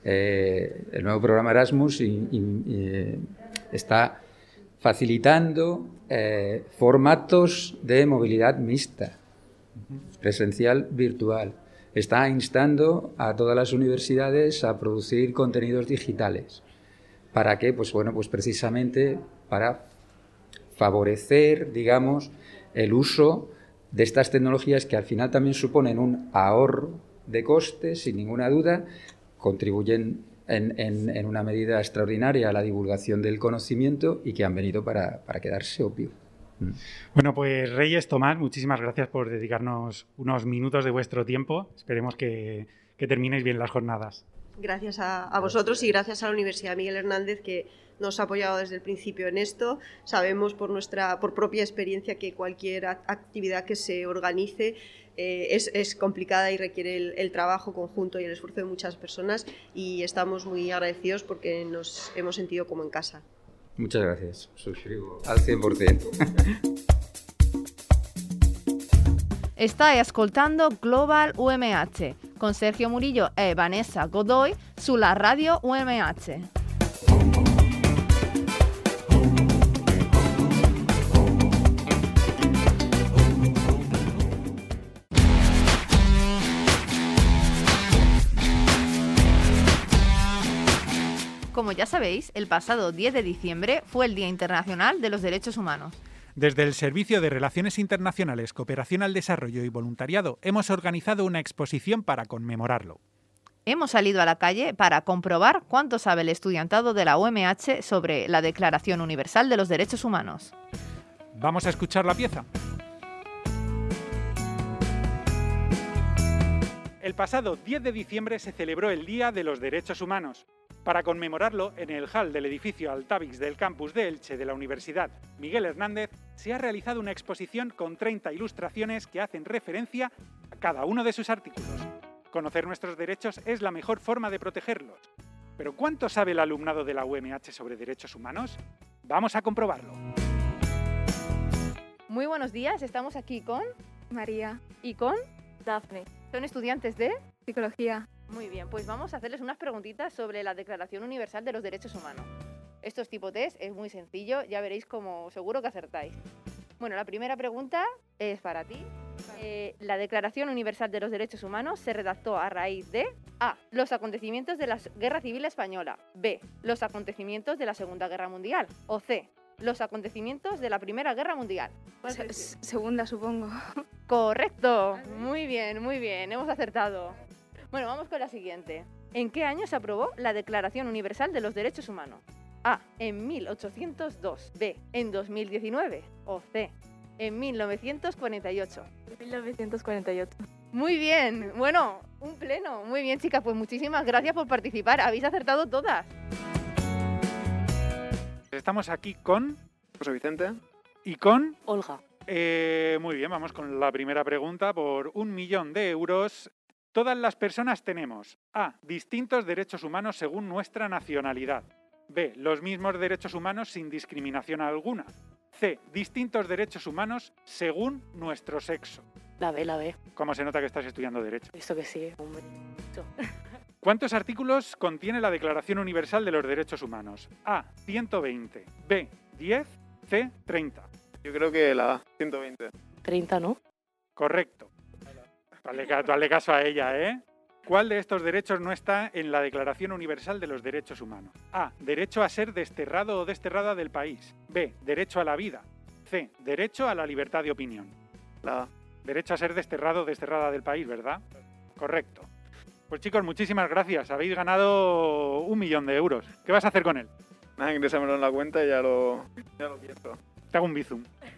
Eh, el nuevo programa Erasmus y, y, y está facilitando eh, formatos de movilidad mixta, presencial, virtual. Está instando a todas las universidades a producir contenidos digitales. ¿Para qué? Pues bueno, pues precisamente para favorecer, digamos, el uso de estas tecnologías que al final también suponen un ahorro de costes, sin ninguna duda, contribuyen En, en, en una medida extraordinaria a la divulgación del conocimiento y que han venido para, para quedarse, obvio. Bueno, pues Reyes, Tomás, muchísimas gracias por dedicarnos unos minutos de vuestro tiempo. Esperemos que, que terminéis bien las jornadas. Gracias a, a vosotros y gracias a la Universidad Miguel Hernández, que nos ha apoyado desde el principio en esto. Sabemos por, nuestra, por propia experiencia que cualquier actividad que se organice eh, es, es complicada y requiere el, el trabajo conjunto y el esfuerzo de muchas personas, y estamos muy agradecidos porque nos hemos sentido como en casa. Muchas gracias, suscribo al cien por ciento. Stai ascoltando Global U M H con Sergio Murillo e Vanessa Godoy sulla radio U M H. Como ya sabéis, el pasado diez de diciembre fue el Día Internacional de los Derechos Humanos. Desde el Servicio de Relaciones Internacionales, Cooperación al Desarrollo y Voluntariado hemos organizado una exposición para conmemorarlo. Hemos salido a la calle para comprobar cuánto sabe el estudiantado de la U M H sobre la Declaración Universal de los Derechos Humanos. Vamos a escuchar la pieza. El pasado diez de diciembre se celebró el Día de los Derechos Humanos. Para conmemorarlo, en el hall del edificio Altavix del campus de Elche de la Universidad Miguel Hernández se ha realizado una exposición con treinta ilustraciones que hacen referencia a cada uno de sus artículos. Conocer nuestros derechos es la mejor forma de protegerlos. ¿Pero cuánto sabe el alumnado de la U M H sobre derechos humanos? Vamos a comprobarlo. Muy buenos días, estamos aquí con María y con Dafne, ¿Son estudiantes de? Psicología. Muy bien, pues vamos a hacerles unas preguntitas sobre la Declaración Universal de los Derechos Humanos. Esto es tipo test, es muy sencillo, ya veréis como seguro que acertáis. Bueno, la primera pregunta es para ti. Eh, la Declaración Universal de los Derechos Humanos se redactó a raíz de A. Los acontecimientos de la Guerra Civil Española. B. Los acontecimientos de la Segunda Guerra Mundial. O C. Los acontecimientos de la Primera Guerra Mundial. Se- segunda, supongo. Correcto, muy bien, muy bien, hemos acertado. Bueno, vamos con la siguiente. ¿En qué año se aprobó la Declaración Universal de los Derechos Humanos? A. En mil ochocientos dos. B. En dos mil diecinueve. O C. En mil novecientos cuarenta y ocho. mil novecientos cuarenta y ocho. Muy bien, bueno, un pleno. Muy bien, chicas, pues muchísimas gracias por participar. Habéis acertado todas. Estamos aquí con... José Vicente. y con... Olga. Eh, muy bien, vamos con la primera pregunta. Por un millón de euros, todas las personas tenemos A. Distintos derechos humanos según nuestra nacionalidad. B. Los mismos derechos humanos sin discriminación alguna. C. Distintos derechos humanos según nuestro sexo. La B, la B. ¿Cómo se nota que estás estudiando Derecho? Esto que sí, hombre. ¿Cuántos artículos contiene la Declaración Universal de los Derechos Humanos? A. ciento veinte. B. diez. C. treinta. Yo creo que la A, ciento veinte. treinta, ¿no? Correcto. Tú hazle, ca- tú hazle caso a ella, ¿eh? ¿Cuál de estos derechos no está en la Declaración Universal de los Derechos Humanos? A. Derecho a ser desterrado o desterrada del país. B. Derecho a la vida. C. Derecho a la libertad de opinión. La A. Derecho a ser desterrado o desterrada del país, ¿verdad? Correcto. Pues chicos, muchísimas gracias. Habéis ganado un millón de euros. ¿Qué vas a hacer con él? Nada, ingrésamelo en la cuenta y ya lo, ya lo pienso. Te hago un bizum.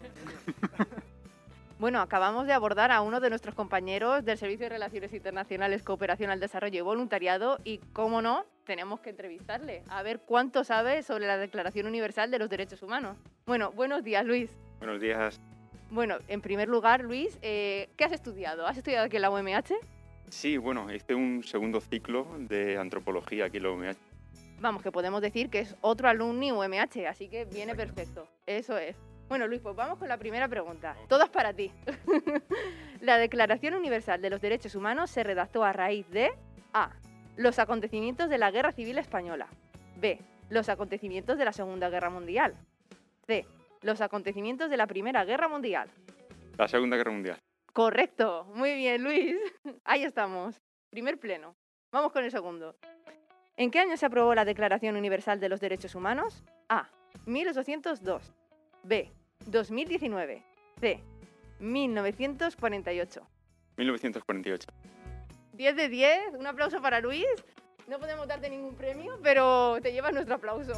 Bueno, acabamos de abordar a uno de nuestros compañeros del Servicio de Relaciones Internacionales, Cooperación al Desarrollo y Voluntariado y, cómo no, tenemos que entrevistarle a ver cuánto sabe sobre la Declaración Universal de los Derechos Humanos. Bueno, buenos días, Luis. Buenos días. Bueno, en primer lugar, Luis, eh, ¿qué has estudiado? ¿Has estudiado aquí en la U M H? Sí, bueno, hice un segundo ciclo de antropología aquí en la U M H. Vamos, que podemos decir que es otro alumni U M H, así que viene perfecto. Eso es. Bueno, Luis, pues vamos con la primera pregunta. Todas para ti. La Declaración Universal de los Derechos Humanos se redactó a raíz de A. Los acontecimientos de la Guerra Civil Española. B. Los acontecimientos de la Segunda Guerra Mundial. C. Los acontecimientos de la Primera Guerra Mundial. La Segunda Guerra Mundial. Correcto. Muy bien, Luis. Ahí estamos. Primer pleno. Vamos con el segundo. ¿En qué año se aprobó la Declaración Universal de los Derechos Humanos? A. mil ochocientos dos. B. dos mil diecinueve. C. mil novecientos cuarenta y ocho. mil novecientos cuarenta y ocho. diez de diez. Un aplauso para Luis. No podemos darte ningún premio, pero te llevas nuestro aplauso.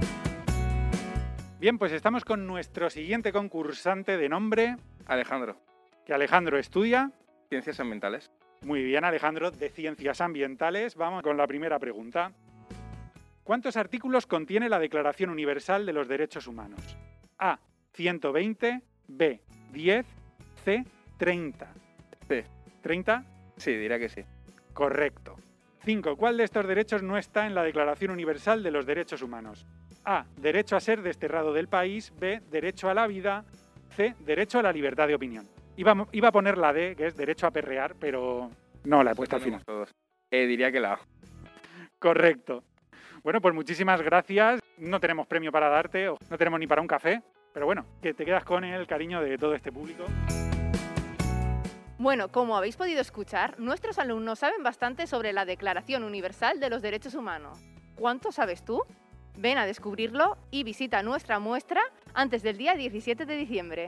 Bien, pues estamos con nuestro siguiente concursante de nombre, Alejandro. que Alejandro estudia. Ciencias ambientales. Muy bien, Alejandro, de Ciencias Ambientales. Vamos con la primera pregunta. ¿Cuántos artículos contiene la Declaración Universal de los Derechos Humanos? A, ciento veinte, B, diez, C, treinta. Sí. ¿treinta? Sí, diría que sí. Correcto. cinco. ¿Cuál de estos derechos no está en la Declaración Universal de los Derechos Humanos? A, derecho a ser desterrado del país. B, derecho a la vida. C, derecho a la libertad de opinión. Iba, iba a poner la D, que es derecho a perrear, pero no la he puesto al final. Todos. Eh, diría que la A. Correcto. Bueno, pues muchísimas gracias. No tenemos premio para darte, o no tenemos ni para un café, pero bueno, que te quedas con el cariño de todo este público. Bueno, como habéis podido escuchar, nuestros alumnos saben bastante sobre la Declaración Universal de los Derechos Humanos. ¿Cuánto sabes tú? Ven a descubrirlo y visita nuestra muestra antes del día diecisiete de diciembre.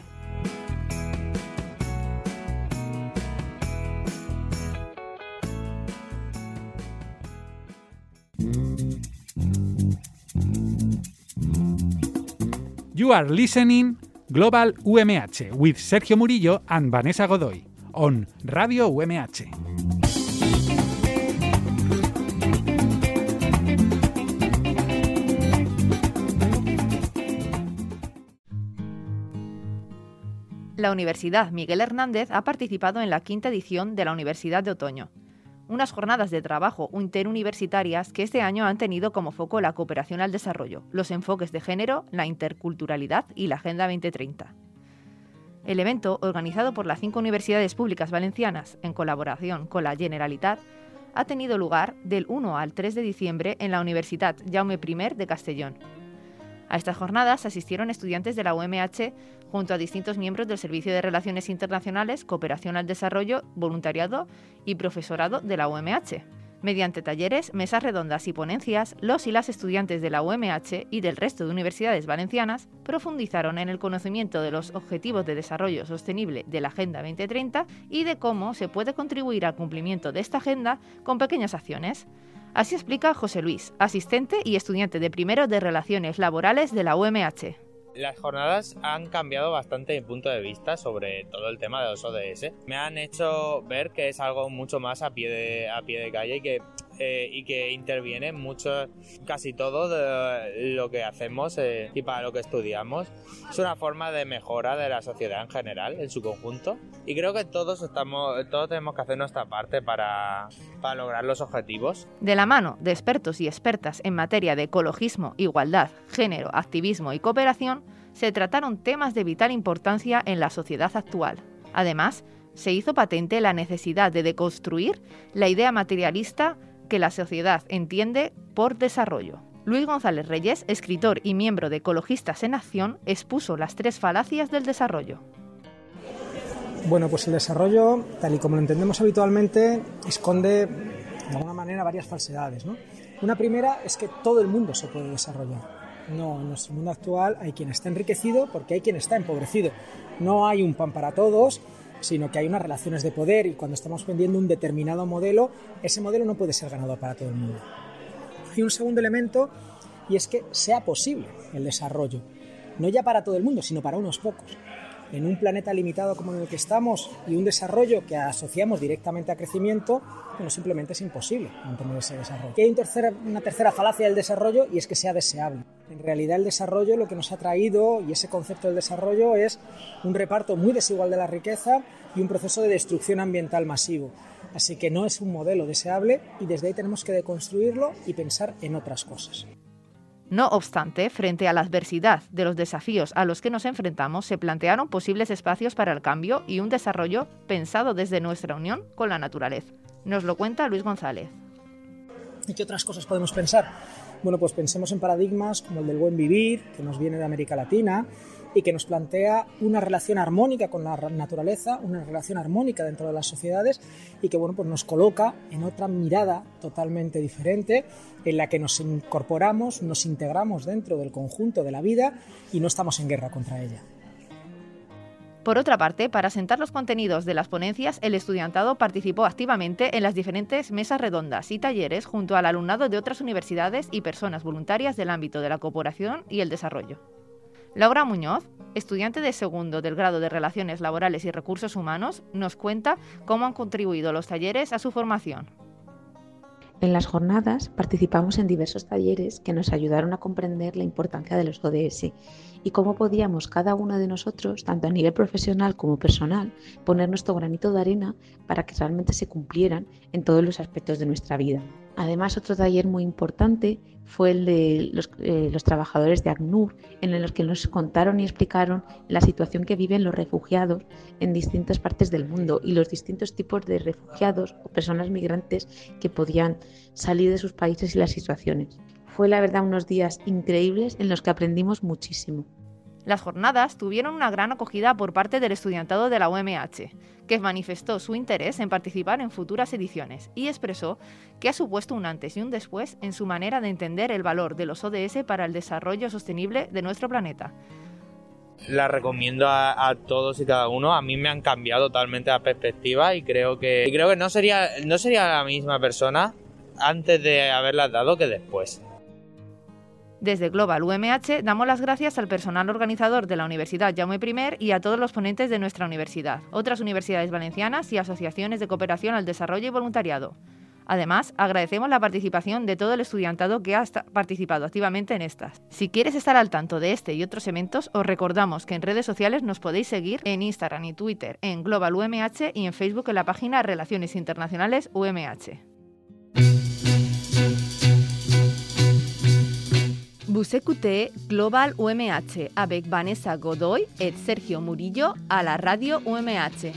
You are listening Global U M H with Sergio Murillo and Vanessa Godoy on Radio U M H. La Universidad Miguel Hernández ha participado en la quinta edición de la Universidad de Otoño, unas jornadas de trabajo interuniversitarias que este año han tenido como foco la cooperación al desarrollo, los enfoques de género, la interculturalidad y la Agenda veinte treinta. El evento, organizado por las cinco universidades públicas valencianas en colaboración con la Generalitat, ha tenido lugar del uno al tres de diciembre en la Universitat Jaume primero de Castellón. A estas jornadas asistieron estudiantes de la U M H junto a distintos miembros del Servicio de Relaciones Internacionales, Cooperación al Desarrollo, Voluntariado y Profesorado de la U M H. Mediante talleres, mesas redondas y ponencias, los y las estudiantes de la U M H y del resto de universidades valencianas profundizaron en el conocimiento de los Objetivos de Desarrollo Sostenible de la Agenda veinte treinta y de cómo se puede contribuir al cumplimiento de esta agenda con pequeñas acciones. Así explica José Luis, asistente y estudiante de primero de Relaciones Laborales de la U M H. Las jornadas han cambiado bastante mi punto de vista sobre todo el tema de los O D S. Me han hecho ver que es algo mucho más a pie de, a pie de calle y que, eh, y que interviene mucho, casi todo de lo que hacemos eh, y para lo que estudiamos. Es una forma de mejora de la sociedad en general, en su conjunto. Y creo que todos, estamos, todos tenemos que hacer nuestra parte para, para lograr los objetivos. De la mano de expertos y expertas en materia de ecologismo, igualdad, género, activismo y cooperación, se trataron temas de vital importancia en la sociedad actual. Además, se hizo patente la necesidad de deconstruir la idea materialista que la sociedad entiende por desarrollo. Luis González Reyes, escritor y miembro de Ecologistas en Acción, expuso las tres falacias del desarrollo. Bueno, pues el desarrollo, tal y como lo entendemos habitualmente, esconde de alguna manera varias falsedades, ¿no? Una primera es que todo el mundo se puede desarrollar. No, en nuestro mundo actual hay quien está enriquecido porque hay quien está empobrecido. No hay un pan para todos, sino que hay unas relaciones de poder y cuando estamos vendiendo un determinado modelo, ese modelo no puede ser ganador para todo el mundo. Hay un segundo elemento y es que sea posible el desarrollo, no ya para todo el mundo, sino para unos pocos. En un planeta limitado como en el que estamos y un desarrollo que asociamos directamente a crecimiento, bueno, simplemente es imposible mantener ese desarrollo. Y hay un tercera, una tercera falacia del desarrollo y es que sea deseable. En realidad el desarrollo lo que nos ha traído, y ese concepto del desarrollo, es un reparto muy desigual de la riqueza y un proceso de destrucción ambiental masivo. Así que no es un modelo deseable y desde ahí tenemos que deconstruirlo y pensar en otras cosas. No obstante, frente a la adversidad de los desafíos a los que nos enfrentamos, se plantearon posibles espacios para el cambio y un desarrollo pensado desde nuestra unión con la naturaleza. Nos lo cuenta Luis González. ¿Y qué otras cosas podemos pensar? Bueno, pues pensemos en paradigmas como el del buen vivir, que nos viene de América Latina y que nos plantea una relación armónica con la naturaleza, una relación armónica dentro de las sociedades y que, bueno, pues nos coloca en otra mirada totalmente diferente en la que nos incorporamos, nos integramos dentro del conjunto de la vida y no estamos en guerra contra ella. Por otra parte, para sentar los contenidos de las ponencias, el estudiantado participó activamente en las diferentes mesas redondas y talleres junto al alumnado de otras universidades y personas voluntarias del ámbito de la cooperación y el desarrollo. Laura Muñoz, estudiante de segundo del grado de Relaciones Laborales y Recursos Humanos, nos cuenta cómo han contribuido los talleres a su formación. En las jornadas participamos en diversos talleres que nos ayudaron a comprender la importancia de los O D S y cómo podíamos cada uno de nosotros, tanto a nivel profesional como personal, poner nuestro granito de arena para que realmente se cumplieran en todos los aspectos de nuestra vida. Además, otro taller muy importante fue el de los, eh, los trabajadores de ACNUR, en los que nos contaron y explicaron la situación que viven los refugiados en distintas partes del mundo y los distintos tipos de refugiados o personas migrantes que podían salir de sus países y las situaciones. Fue la verdad unos días increíbles en los que aprendimos muchísimo. Las jornadas tuvieron una gran acogida por parte del estudiantado de la U M H, que manifestó su interés en participar en futuras ediciones y expresó que ha supuesto un antes y un después en su manera de entender el valor de los O D S para el desarrollo sostenible de nuestro planeta. La recomiendo a, a todos y cada uno. A mí me han cambiado totalmente la perspectiva y creo que, y creo que no sería, no sería la misma persona antes de haberlas dado que después. Desde Global U M H damos las gracias al personal organizador de la Universidad Jaume I y a todos los ponentes de nuestra universidad, otras universidades valencianas y asociaciones de cooperación al desarrollo y voluntariado. Además, agradecemos la participación de todo el estudiantado que ha participado activamente en estas. Si quieres estar al tanto de este y otros eventos, os recordamos que en redes sociales nos podéis seguir en Instagram y Twitter en Global U M H y en Facebook en la página Relaciones Internacionales U M H. Vous écoutez Global U M H avec Vanessa Godoy et Sergio Murillo a la radio U M H.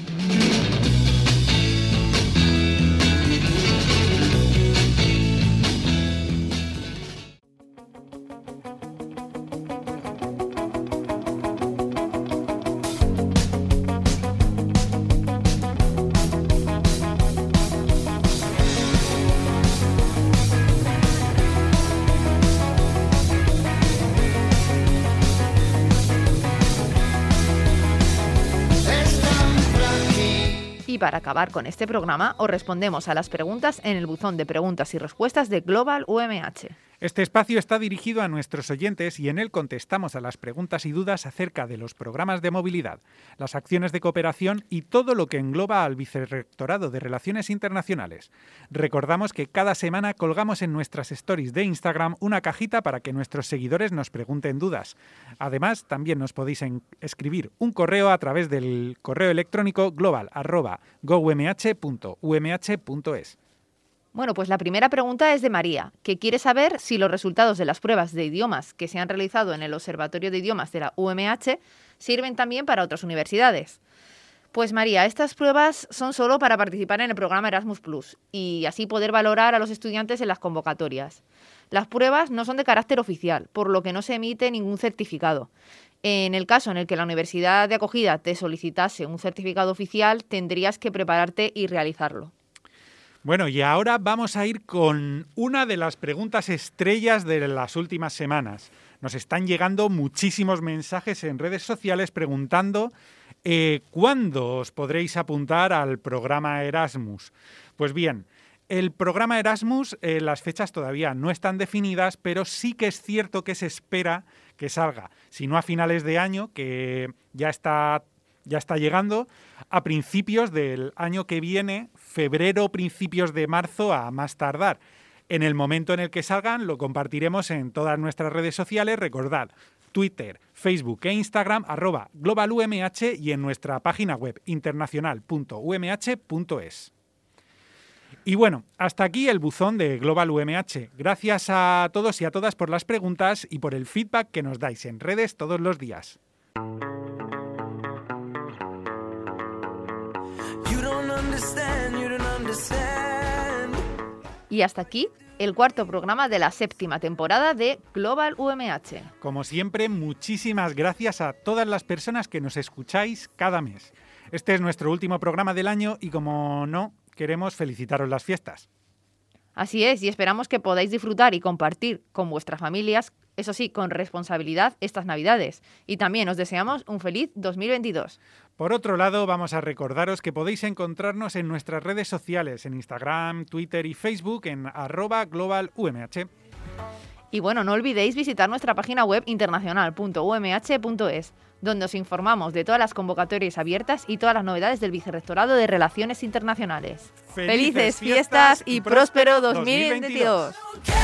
Y para acabar con este programa, os respondemos a las preguntas en el buzón de preguntas y respuestas de Global U M H. Este espacio está dirigido a nuestros oyentes y en él contestamos a las preguntas y dudas acerca de los programas de movilidad, las acciones de cooperación y todo lo que engloba al Vicerrectorado de Relaciones Internacionales. Recordamos que cada semana colgamos en nuestras stories de Instagram una cajita para que nuestros seguidores nos pregunten dudas. Además, también nos podéis escribir un correo a través del correo electrónico global arroba goumh punto u m h punto es. Bueno, pues la primera pregunta es de María, que quiere saber si los resultados de las pruebas de idiomas que se han realizado en el Observatorio de Idiomas de la U M H sirven también para otras universidades. Pues María, estas pruebas son solo para participar en el programa Erasmus plus y así poder valorar a los estudiantes en las convocatorias. Las pruebas no son de carácter oficial, por lo que no se emite ningún certificado. En el caso en el que la universidad de acogida te solicitase un certificado oficial, tendrías que prepararte y realizarlo. Bueno, y ahora vamos a ir con una de las preguntas estrellas de las últimas semanas. Nos están llegando muchísimos mensajes en redes sociales preguntando eh, ¿cuándo os podréis apuntar al programa Erasmus? Pues bien, el programa Erasmus, eh, las fechas todavía no están definidas, pero sí que es cierto que se espera que salga, si no a finales de año, que ya está... Ya está llegando a principios del año que viene, febrero, principios de marzo a más tardar. En el momento en el que salgan lo compartiremos en todas nuestras redes sociales. Recordad, Twitter, Facebook e Instagram, arroba globalumh y en nuestra página web internacional punto u m h punto es. Y bueno, hasta aquí el buzón de Global U M H. Gracias a todos y a todas por las preguntas y por el feedback que nos dais en redes todos los días. Y hasta aquí el cuarto programa de la séptima temporada de Global U M H. Como siempre, muchísimas gracias a todas las personas que nos escucháis cada mes. Este es nuestro último programa del año y, como no, queremos felicitaros las fiestas. Así es, y esperamos que podáis disfrutar y compartir con vuestras familias, eso sí, con responsabilidad, estas Navidades. Y también os deseamos un feliz dos mil veintidós. Por otro lado, vamos a recordaros que podéis encontrarnos en nuestras redes sociales, en Instagram, Twitter y Facebook, en arroba globalumh. Y bueno, no olvidéis visitar nuestra página web internacional punto u m h punto es, donde os informamos de todas las convocatorias abiertas y todas las novedades del Vicerrectorado de Relaciones Internacionales. ¡Felices ¡Felices fiestas fiestas y y próspero próspero dos mil veintidós!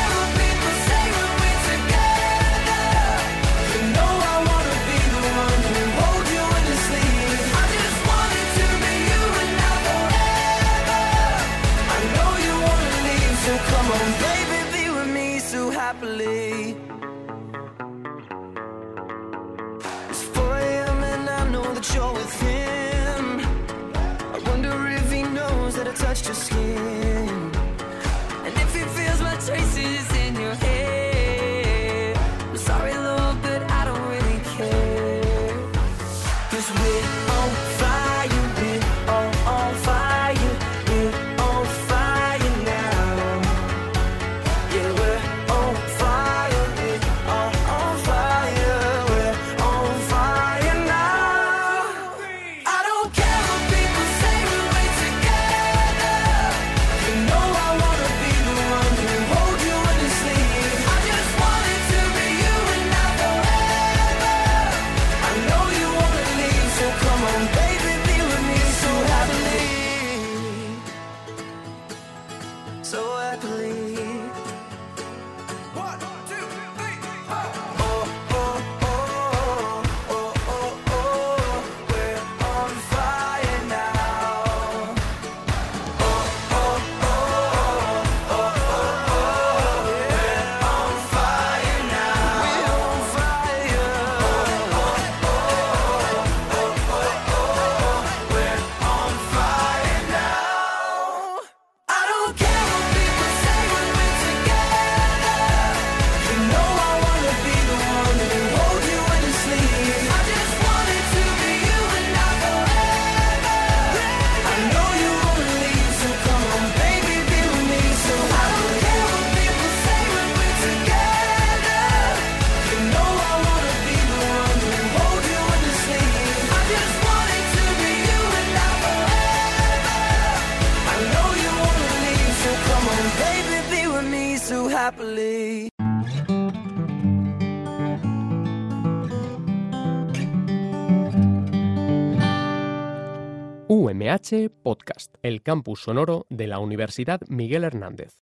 Happily. It's four a m and I know that you're with him. I wonder if he knows that I touched your skin, and if he feels my traces in your hair. I'm sorry, Lord, but I don't really care. 'Cause we're on fire, we're all on fire, we're on fire now. Yeah, we're on fire, we're all on fire, we're on fire now. I don't care what people say when we're together. You know I wanna be the one who hold you in his sleeve. I just want it to be you and not forever. I know you wanna leave, so come on, baby, be with me so happily, so happily. One, two, three, four. Oh, oh, oh, oh, oh, oh, we're on fire now. Oh, oh, oh, oh, oh, oh, we're on fire now. We're on fire. Oh, oh, oh, oh, oh, we're on fire now. I don't care what people say when we're together. You know I wanna be the one who hold you in his sleeve. I just want it to be you and not forever. I know you wanna leave, so come on, baby, be with me. So I don't care what people say when we're together. You know I wanna be the one who hold you in his sleeve. I just want it to be you and not forever. I know you wanna leave, so come on, baby, be with me so happily. U M H Podcast, el campus sonoro de la Universidad Miguel Hernández.